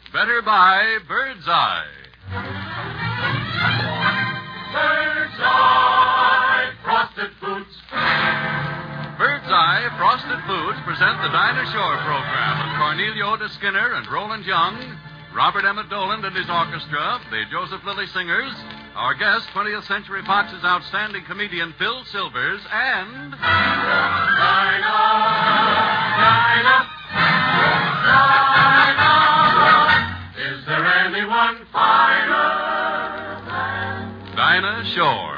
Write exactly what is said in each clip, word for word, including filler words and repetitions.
Better buy Bird's Eye. Bird's Eye Frosted Foods. Bird's Eye Frosted Foods present the Dinah Shore program with Cornelio de Skinner and Roland Young, Robert Emmett Doland and his orchestra, the Joseph Lilly Singers, our guest, twentieth Century Fox's outstanding comedian Phil Silvers, and... Dinah, Dinah, Dinah. Is there anyone finer than Dinah Shore?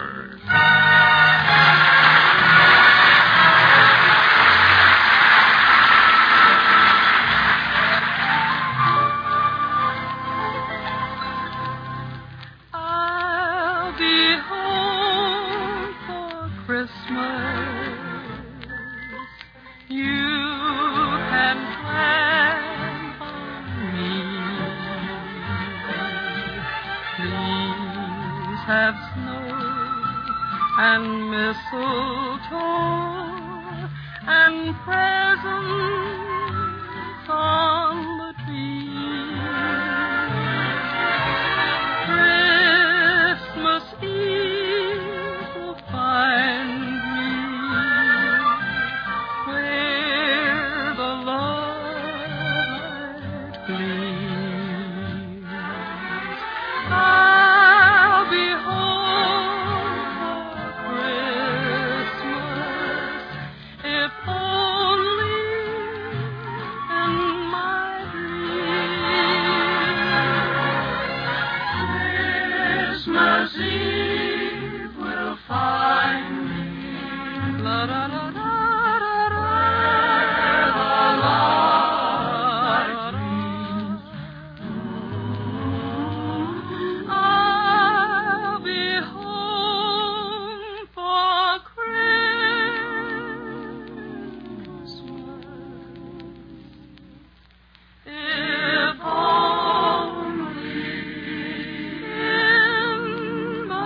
I'll be home for Christmas. You can plan on me. Please have snow and mistletoe and presents on the tree. Christmas Eve will find me where the light gleams. I'll be home for Christmas, if only in my dreams. Christmas Eve will find me. La da da da da da. Where the light gleams. I'll be home for Christmas, if only in my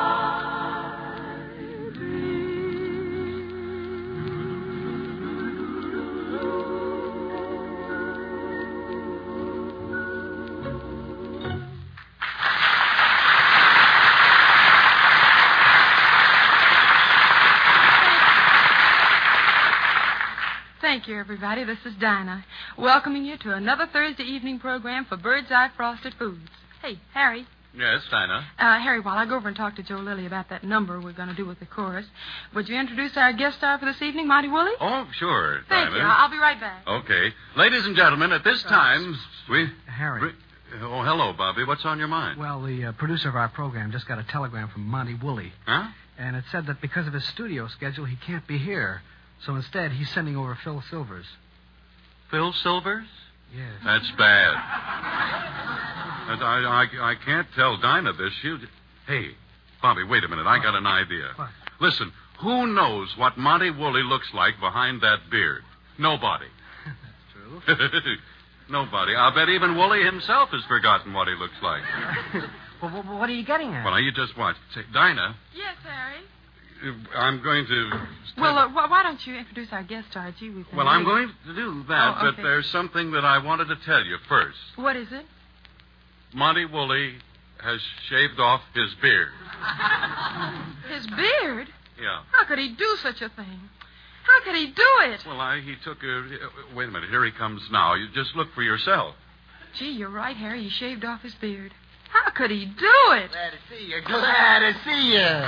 Thank you, everybody. This is Dinah, welcoming you to another Thursday evening program for Bird's Eye Frosted Foods. Hey, Harry. Yes, Dinah. Uh, Harry, while I go over and talk to Joe Lilly about that number we're going to do with the chorus, would you introduce our guest star for this evening, Monty Woolley? Oh, sure, Thank Dinah. you. I'll be right back. Okay. Ladies and gentlemen, at this time, we... Harry. we- Oh, hello, Bobby. What's on your mind? Well, the uh, producer of our program just got a telegram from Monty Woolley. Huh? And it said that because of his studio schedule, he can't be here. So instead, he's sending over Phil Silvers. Phil Silvers? Yes. That's bad. And I, I, I can't tell Dinah this. She'll... Hey, Bobby, wait a minute. I got an idea. What? Listen, who knows what Monty Woolley looks like behind that beard? Nobody. That's true. Nobody. I'll bet even Woolley himself has forgotten what he looks like. Well, well, what are you getting at? Well, now, you just watch. Say, Dinah, Yes, Harry. I'm going to... Well, uh, wh- why don't you introduce our guest star, gee whiz? Well, I'm going to do that, Oh, okay. but there's something that I wanted to tell you first. What is it? Monty Woolley has shaved off his beard. His beard? Yeah. How could he do such a thing? How could he do it? Well, I, he took a... Wait a minute. Here he comes now. You just look for yourself. Gee, you're right, Harry. He shaved off his beard. How could he do it? Glad to see you. Glad to see you.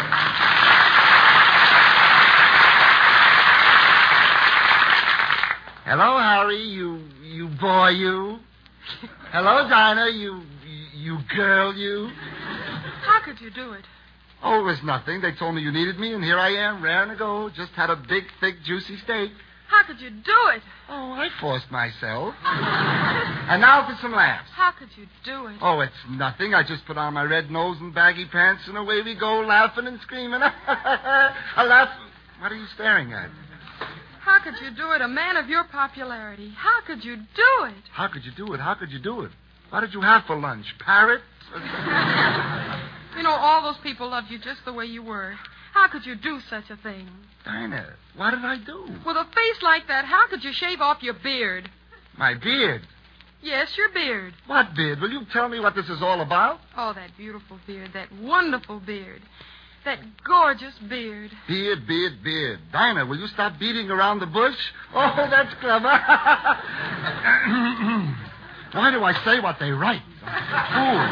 Hello, Harry. You, you boy, you. Hello, Dinah. You, you girl, you. How could you do it? Oh, it was nothing. They told me you needed me, and here I am, raring to go. Just had a big, thick, juicy steak. How could you do it? Oh, I forced myself. And now for some laughs. How could you do it? Oh, it's nothing. I just put on my red nose and baggy pants, and away we go, laughing and screaming. I laugh. What are you staring at? How could you do it? A man of your popularity. How could you do it? How could you do it? How could you do it? What did you have for lunch? Parrot? You know, all those people loved you just the way you were. How could you do such a thing? Dinah, what did I do? With a face like that, how could you shave off your beard? My beard. Yes, your beard. What beard? Will you tell me what this is all about? Oh, that beautiful beard, that wonderful beard, that gorgeous beard. Beard, beard, beard. Dinah, will you stop beating around the bush? Oh, that's clever. Why do I say what they write? Fool.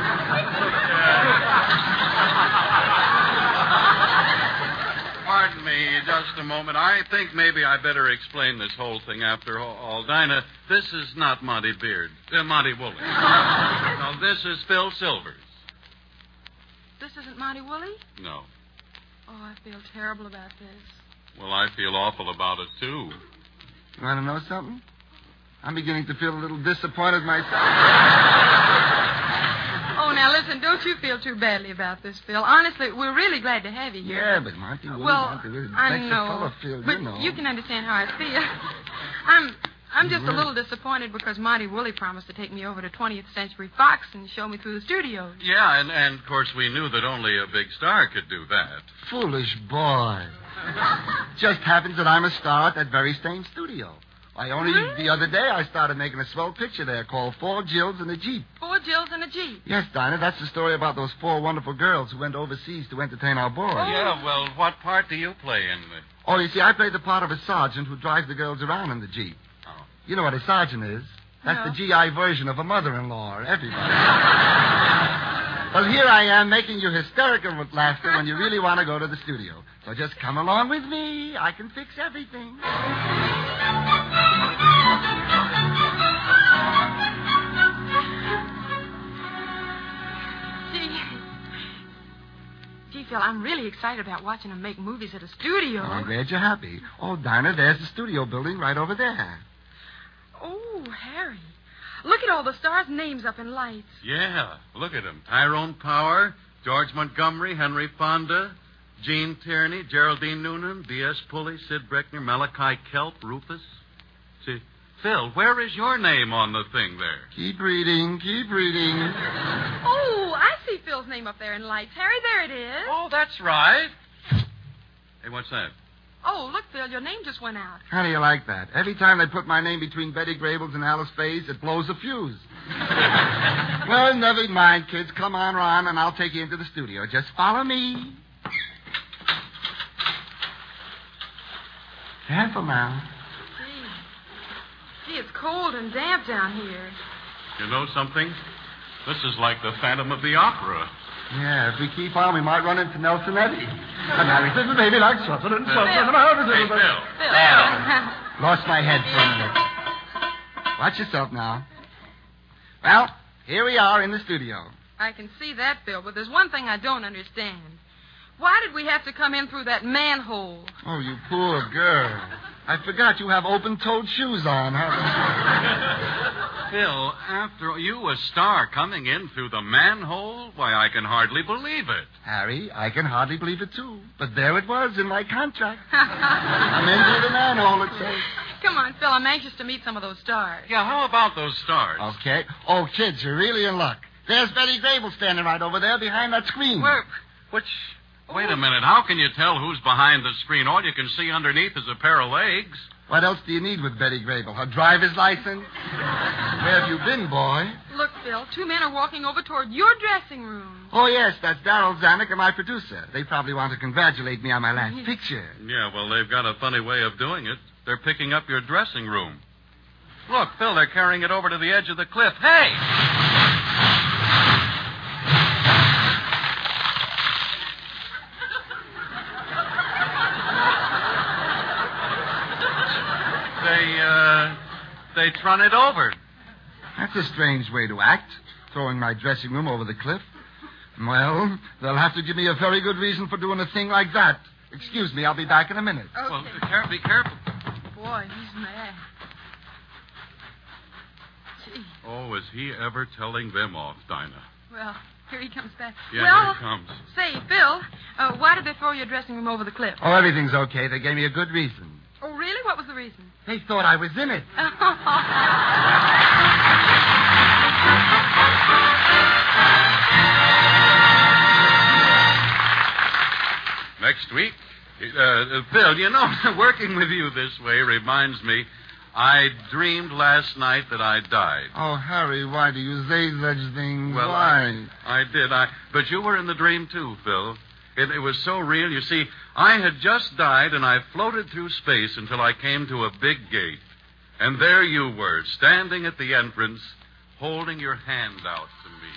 Pardon me just a moment. I think maybe I better explain this whole thing after all. Dinah, this is not Monty Beard. Uh, Monty Woolley. No, this is Phil Silvers. This isn't Monty Woolley? No. Oh, I feel terrible about this. Well, I feel awful about it, too. You want to know something? I'm beginning to feel a little disappointed myself. Oh, now listen, don't you feel too badly about this, Phil. Honestly, we're really glad to have you here. Yeah, but Monty Woolley, Well, Monty Woolley I makes know, a fellow feel, but you know. you can understand how I feel. I'm, I'm just a little disappointed because Monty Woolley promised to take me over to twentieth Century Fox and show me through the studios. Yeah, and, and of course we knew that only a big star could do that. Foolish boy. Just happens that I'm a star at that very same studio. I only Really? the other day I started making a swell picture there called Four Jills and a Jeep. Four Jills and a Jeep. Yes, Dinah, that's the story about those four wonderful girls who went overseas to entertain our boys. Yeah, well, what part do you play in the... Oh, you see, I played the part of a sergeant who drives the girls around in the Jeep. Oh. You know what a sergeant is? That's No. the G I version of a mother-in-law, everybody. Well, here I am making you hysterical with laughter when you really want to go to the studio. So just come along with me. I can fix everything. Gee, gee, Phil, I'm really excited about watching them make movies at a studio. Oh, I'm glad you're happy. Oh, Dinah, there's the studio building right over there. Oh, Harry. Look at all the stars' names up in lights. Yeah, look at them. Tyrone Power, George Montgomery, Henry Fonda, Gene Tierney, Geraldine Noonan, D S. Pulley, Sid Breckner, Malachi Kelp, Rufus. See, Phil, where is your name on the thing there? Keep reading, keep reading. Oh, I see Phil's name up there in lights. Harry, there it is. Oh, that's right. Hey, what's that? Oh, look, Phil, your name just went out. How do you like that? Every time they put my name between Betty Grable's and Alice Faye's, it blows a fuse. Well, never mind, kids. Come on, Ron, and I'll take you into the studio. Just follow me. Careful now. Gee. Gee, it's cold and damp down here. You know something? This is like the Phantom of the Opera. Yeah, if we keep on, we might run into Nelson Eddy. And Harry says, baby, like something and something. Phil. And how does Hey, it... Phil. Phil. Lost my head for a minute. Watch yourself now. Well, here we are in the studio. I can see that, Phil, but there's one thing I don't understand. Why did we have to come in through that manhole? Oh, you poor girl. I forgot you have open-toed shoes on, huh? Phil, after all, you a star coming in through the manhole? Why, I can hardly believe it. Harry, I can hardly believe it, too. But there it was in my contract. I'm in through the manhole, it says. Come on, Phil, I'm anxious to meet some of those stars. Yeah, how about those stars? Okay. Oh, kids, you're really in luck. There's Betty Grable standing right over there behind that screen. Where... Which... Wait a minute. How can you tell who's behind the screen? All you can see underneath is a pair of legs. What else do you need with Betty Grable? Her driver's license? Where have you been, boy? Look, Phil, two men are walking over toward your dressing room. Oh, yes, that's Darryl Zanuck and my producer. They probably want to congratulate me on my last picture. Yeah, well, they've got a funny way of doing it. They're picking up your dressing room. Look, Phil, they're carrying it over to the edge of the cliff. Hey! They, uh, they trun it over. That's a strange way to act, throwing my dressing room over the cliff. Well, they'll have to give me a very good reason for doing a thing like that. Excuse me, I'll be back in a minute. Okay. Well, be, care- be careful. Boy, he's mad. Gee. Oh, is he ever telling them off, Dinah? Well, here he comes back. Yeah, well, here he comes. Say, Phil, uh, why did they throw your dressing room over the cliff? Oh, everything's okay. They gave me a good reason. Oh, really? What was the reason? They thought I was in it. Next week, uh, uh, Phil, you know, working with you this way reminds me, I dreamed last night that I died. Oh, Harry, why do you say such things? Well, why? I, I did. I, but you were in the dream, too, Phil. It, it was so real. You see, I had just died, and I floated through space until I came to a big gate. And there you were, standing at the entrance, holding your hand out to me.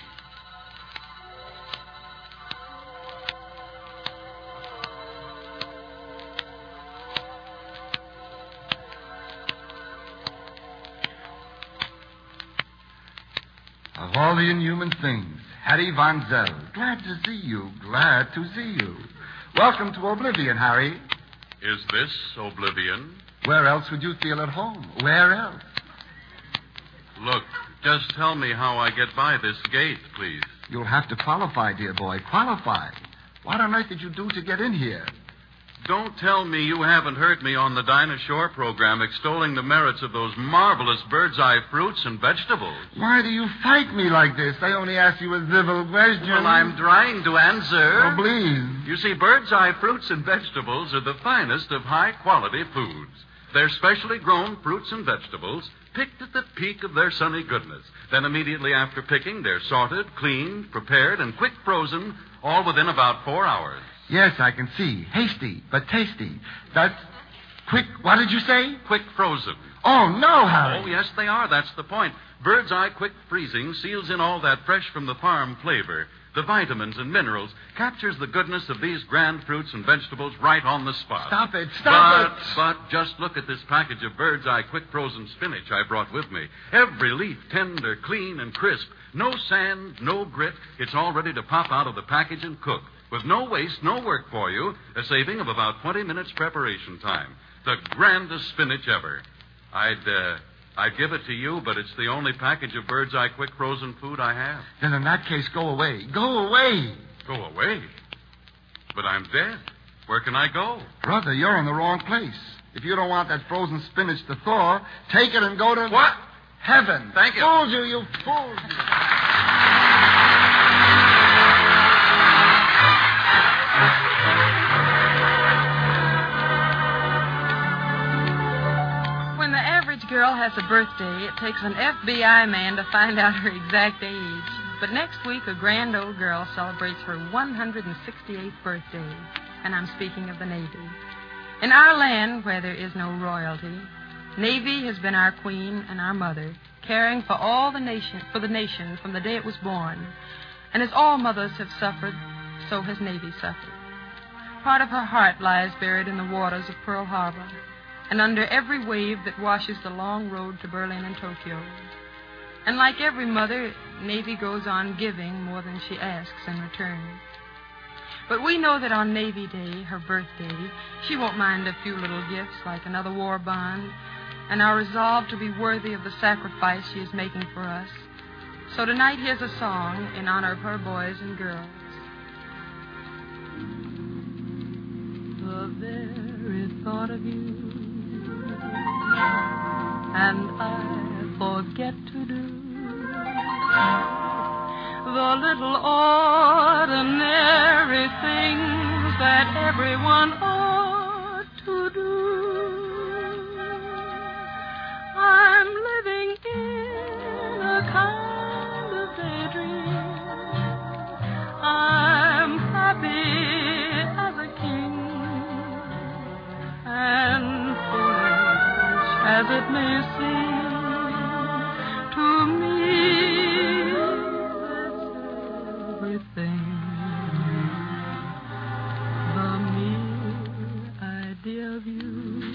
Of all the inhuman things, Harry Von Zell. Glad to see you. Glad to see you. Welcome to Oblivion, Harry. Is this Oblivion? Where else would you feel at home? Where else? Look, just tell me how I get by this gate, please. You'll have to qualify, dear boy. Qualify. What on earth did you do to get in here? Don't tell me you haven't heard me on the Dinah Shore program extolling the merits of those marvelous bird's eye fruits and vegetables. Why do you fight me like this? I only asked you a civil question. Well, I'm trying to answer. Oh, please. You see, bird's eye fruits and vegetables are the finest of high-quality foods. They're specially grown fruits and vegetables, picked at the peak of their sunny goodness. Then immediately after picking, they're sorted, cleaned, prepared, and quick frozen, all within about four hours. Yes, I can see. Hasty, but tasty. That's quick. What did you say? Quick frozen. Oh, no, Harry. Oh, yes, they are. That's the point. Bird's eye quick freezing seals in all that fresh from the farm flavor. The vitamins and minerals captures the goodness of these grand fruits and vegetables right on the spot. Stop it. Stop but, it. But just look at this package of Bird's Eye quick frozen spinach I brought with me. Every leaf tender, clean, and crisp. No sand, no grit. It's all ready to pop out of the package and cook. With no waste, no work for you, a saving of about twenty minutes preparation time. The grandest spinach ever. I'd, uh, I'd give it to you, but it's the only package of Bird's Eye quick frozen food I have. Then in that case, go away. Go away. Go away? But I'm dead. Where can I go? Brother, you're in the wrong place. If you don't want that frozen spinach to thaw, take it and go to... What? Heaven. Thank you. Fooled you, you fooled you. When the average girl has a birthday, it takes an F B I man to find out her exact age. But next week, a grand old girl celebrates her one hundred sixty-eighth birthday. And I'm speaking of the Navy. In our land, where there is no royalty, Navy has been our queen and our mother, caring for all the nation, for the nation from the day it was born. And as all mothers have suffered, so has Navy suffered. Part of her heart lies buried in the waters of Pearl Harbor, and under every wave that washes the long road to Berlin and Tokyo. And like every mother, Navy goes on giving more than she asks in return. But we know that on Navy Day, her birthday, she won't mind a few little gifts like another war bond, and our resolve to be worthy of the sacrifice she is making for us. So tonight, here's a song in honor of her boys and girls. The very thought of you, and I forget to do the little ordinary things that everyone ought to do. I'm living in a kind of daydream. I'm happy as a king, and foolish as it may seem to me, everything. The mere idea of you,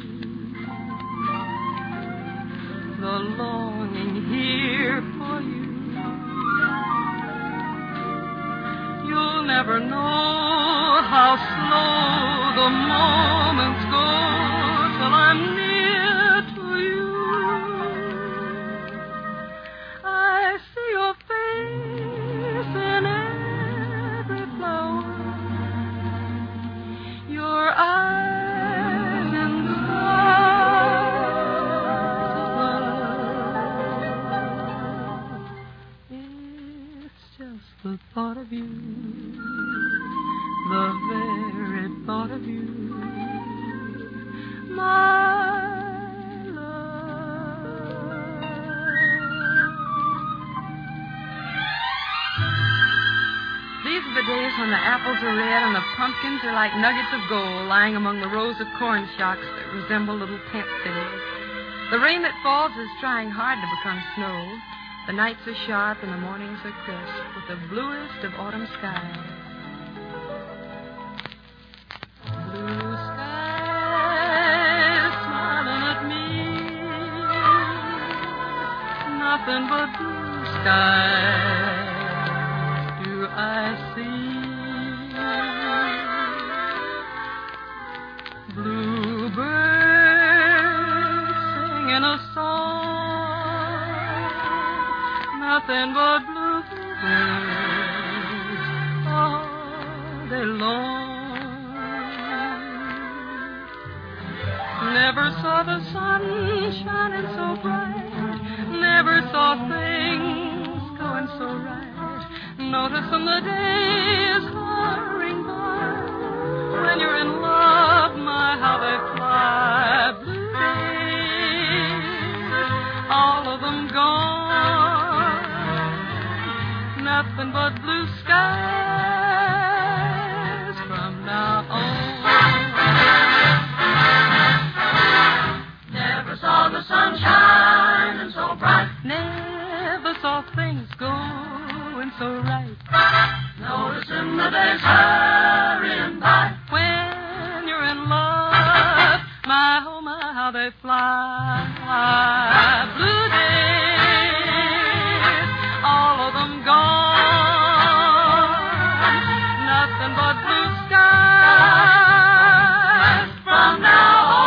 the longing here for you. You'll never know how slow the moments go till I'm near to you. I see your face in every flower, your eyes in stars of love. It's just the thought of you, the very thought of you, my love. days when the apples are red and the pumpkins are like nuggets of gold lying among the rows of corn shocks that resemble little tent cities. The rain that falls is trying hard to become snow. The nights are sharp and the mornings are crisp with the bluest of autumn skies. Blue skies smiling at me. Nothing but blue skies do I see. Bluebirds singing a song. Nothing but bluebirds all day long. Never saw the sun shining so bright. Never saw things going so right. Noticing the days hurrying by. When you're in love, my, how they fly. Blue days, all of them gone. Nothing but blue skies from now on. Saw the sun shining so bright. Never saw things going so right. Noticing the days hurrying by. When you're in love, my, oh my, how they fly. Blue days, all of them gone. Nothing but blue skies from now on.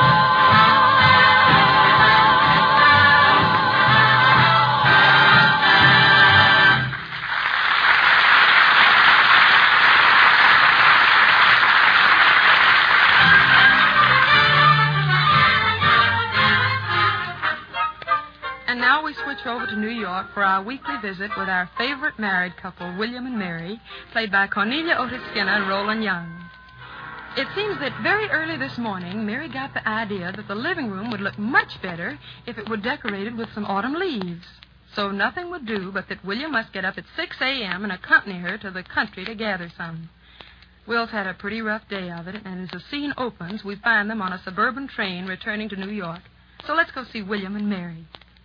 Now we switch over to New York for our weekly visit with our favorite married couple, William and Mary, played by Cornelia Otis Skinner and Roland Young. It seems that very early this morning, Mary got the idea that the living room would look much better if it were decorated with some autumn leaves. So nothing would do but that William must get up at six a.m. and accompany her to the country to gather some. Will's had a pretty rough day of it, and as the scene opens, we find them on a suburban train returning to New York. So let's go see William and Mary.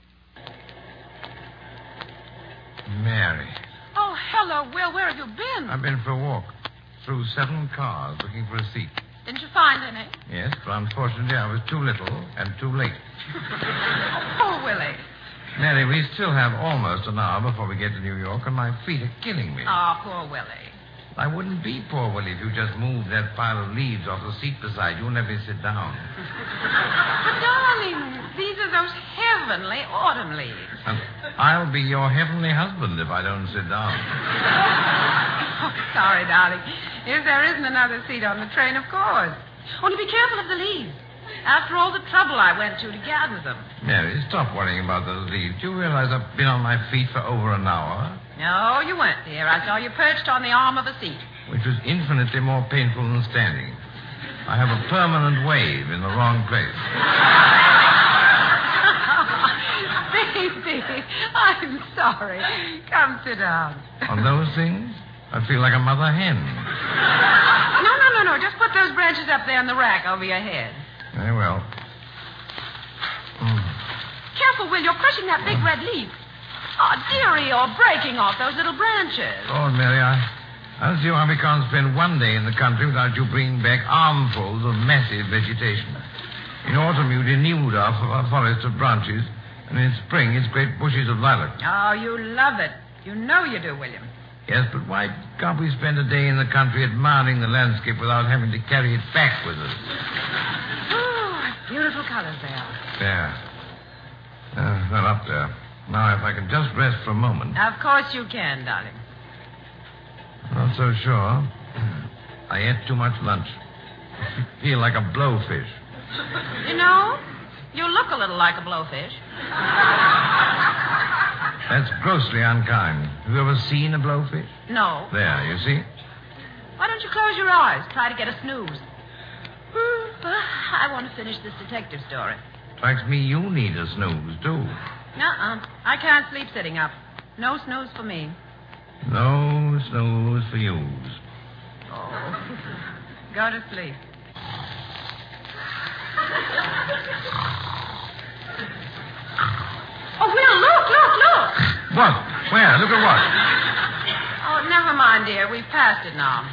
Mary. Oh, hello, Will. Where have you been? I've been for a walk through seven cars looking for a seat. Didn't you find any? Yes, but unfortunately I was too little and too late. Oh, Willie. Mary, we still have almost an hour before we get to New York, and my feet are killing me. Oh, poor Willie. I wouldn't be poor, Willie, if you just moved that pile of leaves off the seat beside you and let me sit down. But, darling, these are those heavenly autumn leaves. And I'll be your heavenly husband if I don't sit down. Oh, sorry, darling. If there isn't another seat on the train, of course. Only be careful of the leaves. After all the trouble I went to to gather them. Mary, stop worrying about those leaves. Do you realize I've been on my feet for over an hour? No, you weren't, dear. I saw you perched on the arm of a seat. Which was infinitely more painful than standing. I have a permanent wave in the wrong place. Baby, I'm sorry. Come sit down. On those things, I feel like a mother hen. No, no, no, no. Just put those branches up there in the rack over your head. Very well. Mm. Careful, Will. You're crushing that big red leaf. Oh, dearie, you're breaking off those little branches. Lord, Mary, I, I don't see why we can't spend one day in the country without you bringing back armfuls of massive vegetation. In autumn, you denuded our forest of branches, and in spring, it's great bushes of lilac. Oh, you love it. You know you do, William. Yes, but why can't we spend a day in the country admiring the landscape without having to carry it back with us? Oh, beautiful colors they are. There. Uh, well, up there. Now, if I can just rest for a moment. Of course you can, darling. Not so sure. I ate too much lunch. I feel like a blowfish. You know, you look a little like a blowfish. That's grossly unkind. Have you ever seen a blowfish? No. There, you see? Why don't you close your eyes? Try to get a snooze. I want to finish this detective story. Strikes me you need a snooze, too. Uh-uh. I can't sleep sitting up. No snooze for me. No snooze for you. Oh. Go to sleep. Oh, Will, look, look, look. What? Where? Look at what? Oh, never mind, dear. We've passed it now.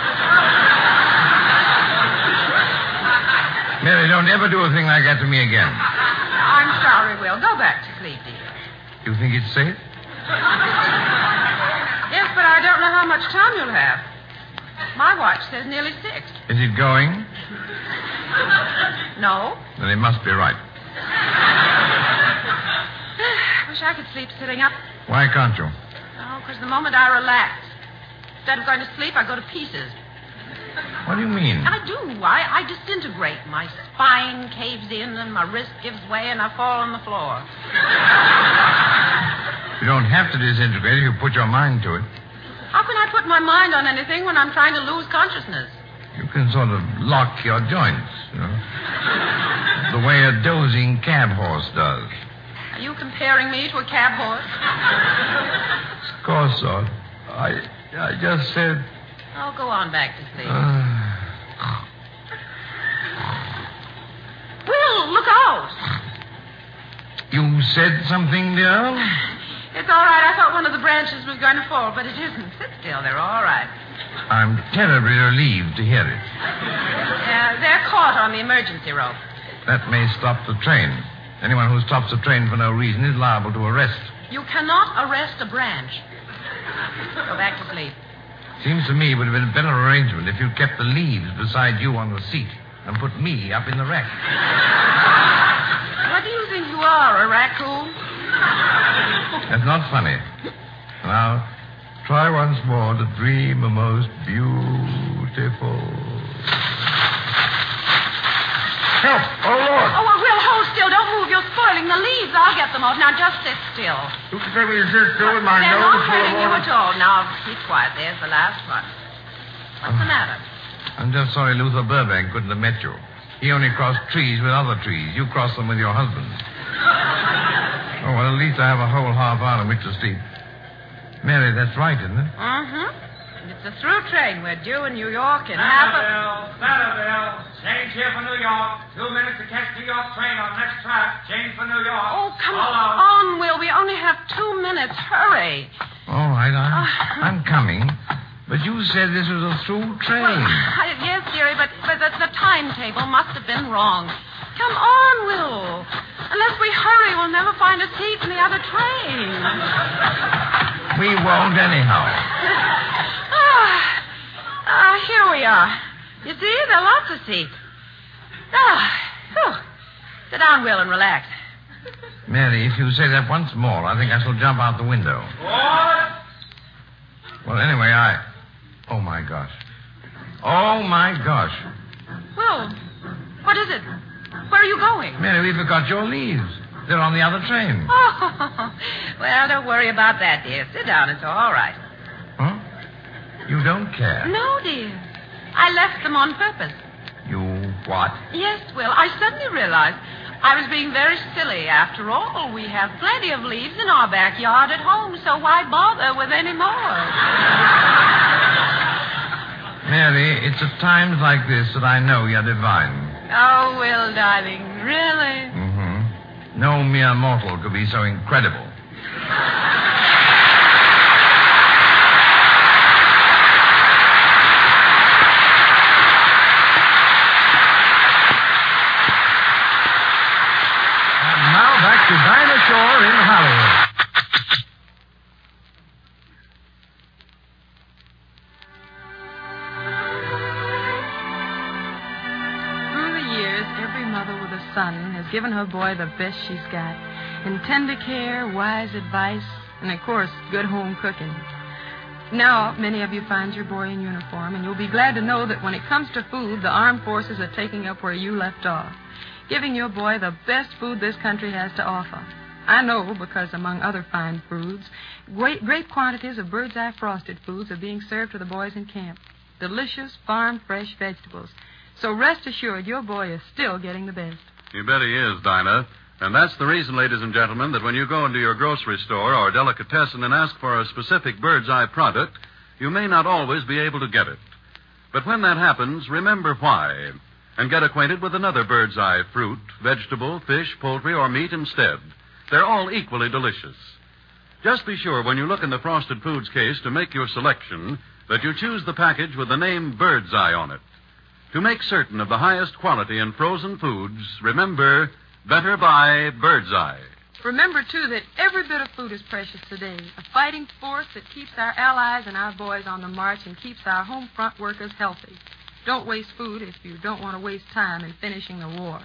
Mary, don't ever do a thing like that to me again. I'm sorry, Will. Go back to sleep, dear. You think it's safe? Yes, but I don't know how much time you'll have. My watch says nearly six. Is it going? No. Then it must be right. Wish I could sleep sitting up. Why can't you? Oh, because the moment I relax, instead of going to sleep, I go to pieces. What do you mean? I do. I, I disintegrate. My spine caves in and my wrist gives way and I fall on the floor. You don't have to disintegrate if you put your mind to it. How can I put my mind on anything when I'm trying to lose consciousness? You can sort of lock your joints, you know. The way a dozing cab horse does. Are you comparing me to a cab horse? Of course, son. I, I just said... Oh, go on back to sleep. Uh... Will, look out. You said something, dear? It's all right. I thought one of the branches was going to fall, but it isn't. Sit still. They're all right. I'm terribly relieved to hear it. Uh, they're caught on the emergency rope. That may stop the train. Anyone who stops a train for no reason is liable to arrest. You cannot arrest a branch. Go back to sleep. Seems to me it would have been a better arrangement if you'd kept the leaves beside you on the seat and put me up in the wreck. What do you think you are, a raccoon? That's not funny. Now, try once more to dream a most beautiful... Help! Oh, Lord! Oh, well, Will, hold still. Don't move. You're spoiling the leaves. I'll get them off. Now, just sit still. You can take me to sit still with my They're nose not full of hurting you water. at all. Now, keep quiet. There's the last one. What's the matter? I'm just sorry Luther Burbank couldn't have met you. He only crossed trees with other trees. You crossed them with your husband. Oh, well, at least I have a whole half hour in which to sleep. Mary, that's right, isn't it? Mm-hmm. It's a through train. We're due in New York in half a... Centerville, Centerville. Change here for New York. Two minutes to catch New York train on next track. Change for New York. Oh, come All out. on, Will. We only have two minutes. Hurry. All right, I'm, Uh. I'm coming. But you said this was a through train. Well, I, yes, dearie, but, but the, the timetable must have been wrong. Come on, Will. Unless we hurry, we'll never find a seat in the other train. We won't anyhow. Ah, ah, here we are. You see, there are lots of seats. Ah, whew. Sit down, Will, and relax. Mary, if you say that once more, I think I shall jump out the window. What? Well, anyway, I... Oh, my gosh. Oh, my gosh. Will, what is it? Where are you going? Mary, we forgot your leaves. They're on the other train. Oh, well, don't worry about that, dear. Sit down. It's all right. Huh? You don't care? No, dear. I left them on purpose. You what? Yes, Will. I suddenly realized I was being very silly. After all, we have plenty of leaves in our backyard at home, so why bother with any more? Mary, it's at times like this that I know you're divine. Oh, Will, darling, really? Mm-hmm. No mere mortal could be so incredible. And now back to Dinah Shore in Hollywood. Son has given her boy the best she's got in tender care, wise advice, and, of course, good home cooking. Now, many of you find your boy in uniform, and you'll be glad to know that when it comes to food, the armed forces are taking up where you left off, giving your boy the best food this country has to offer. I know because, among other fine foods, great, great quantities of Bird's Eye frosted foods are being served to the boys in camp. Delicious, farm-fresh vegetables. So rest assured your boy is still getting the best. You bet he is, Dinah. And that's the reason, ladies and gentlemen, that when you go into your grocery store or delicatessen and ask for a specific Bird's Eye product, you may not always be able to get it. But when that happens, remember why, and get acquainted with another bird's eye fruit, vegetable, fish, poultry, or meat instead. They're all equally delicious. Just be sure when you look in the Frosted Foods case to make your selection that you choose the package with the name Bird's Eye on it. To make certain of the highest quality in frozen foods, remember, better buy Bird's Eye. Remember, too, that every bit of food is precious today. A fighting force that keeps our allies and our boys on the march and keeps our home front workers healthy. Don't waste food if you don't want to waste time in finishing the war.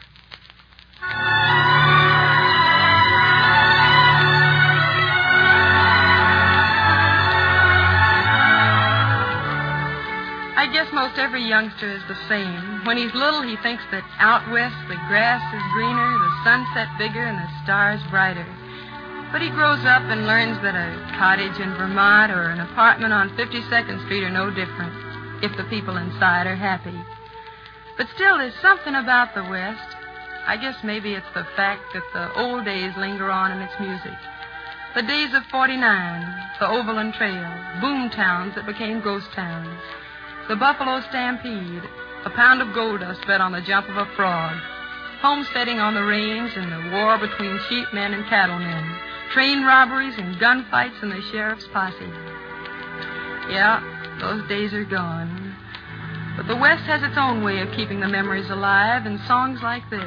I guess most every youngster is the same. When he's little, he thinks that out west the grass is greener, the sunset bigger, and the stars brighter. But he grows up and learns that a cottage in Vermont or an apartment on fifty-second Street are no different if the people inside are happy. But still, there's something about the West. I guess maybe it's the fact that the old days linger on in its music. The days of forty-nine, the Overland Trail, boom towns that became ghost towns. The Buffalo Stampede, a pound of gold dust bet on the jump of a frog. Homesteading on the range and the war between sheepmen and cattlemen. Train robberies and gunfights in the sheriff's posse. Yeah, those days are gone. But the West has its own way of keeping the memories alive in songs like this.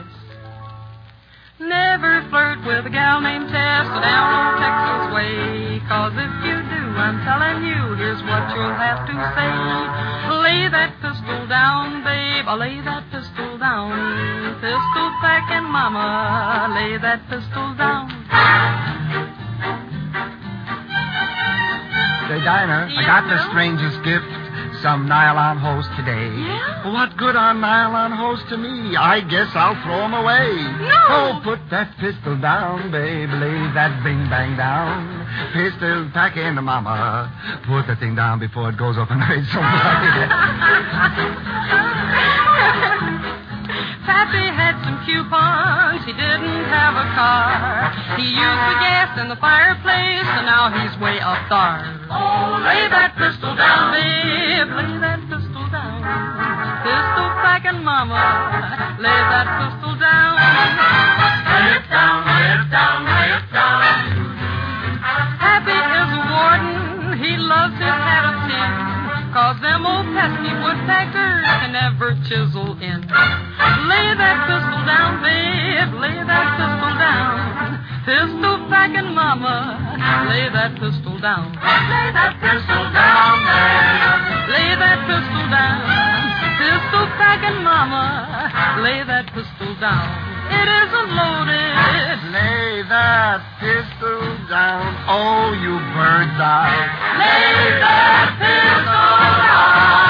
Never flirt with a gal named Tess down on Texas way. Cause if you do, I'm telling you, here's what you'll have to say. Lay that pistol down, babe, I'll lay that pistol down. Pistol packing mama, lay that pistol down. Say, Dinah, I got the strangest gift. Some nylon hose today. Yeah? What good are nylon hose to me? I guess I'll throw 'em away. No! Oh, put that pistol down, babe. Lay that bing bang down. Pistol packing, mama. Put that thing down before it goes off and hurts somebody. Pappy had some coupons. He didn't have a car. He used the gas in the fireplace, and now he's way up there. Oh, lay that pistol down, babe. Lay that pistol down. Pistol packing mama. Lay that pistol down. Lay it down, lay it down, lay it down. Pappy is a warden. He loves his hat of tin. Cause them old pesky woodpeckers can never chisel in. Lay that pistol down, babe. Lay that pistol down. Pistol packing mama. Lay that pistol down. Lay that pistol down, babe. Lay that pistol down. Pistol packing mama. Lay that pistol down. It isn't loaded. Lay that pistol down. Oh, you bird's eye. Lay that pistol down.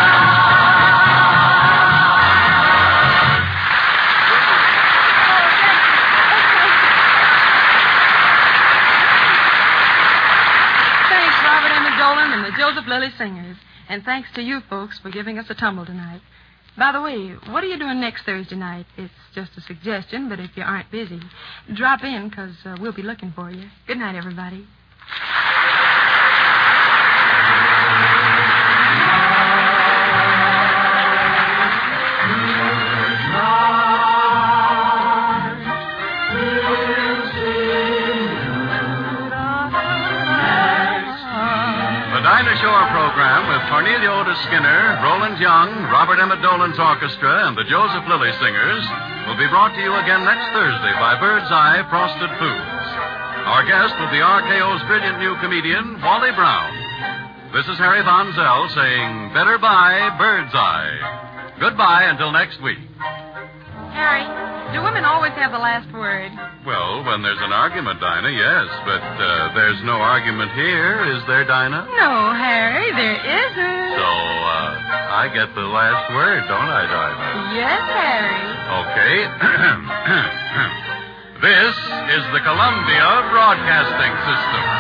Thanks, Robert Emmett Dolan and the Joseph Lilly Singers. And thanks to you folks for giving us a tumble tonight. By the way, what are you doing next Thursday night? It's just a suggestion, but if you aren't busy, drop in, because uh, we'll be looking for you. Good night, everybody. Shore program with Cornelio Otis Skinner, Roland Young, Robert Emmett Dolan's orchestra, and the Joseph Lilly Singers will be brought to you again next Thursday by Bird's Eye Frosted Foods. Our guest will be R K O's brilliant new comedian, Wally Brown. This is Harry Von Zell saying, better buy Bird's Eye. Goodbye until next week. Harry, do women always have the last word? Well, when there's an argument, Dinah, yes. But uh, there's no argument here, is there, Dinah? No, Harry, there isn't. So, uh, I get the last word, don't I, Dinah? Yes, Harry. Okay. This is the Columbia Broadcasting System.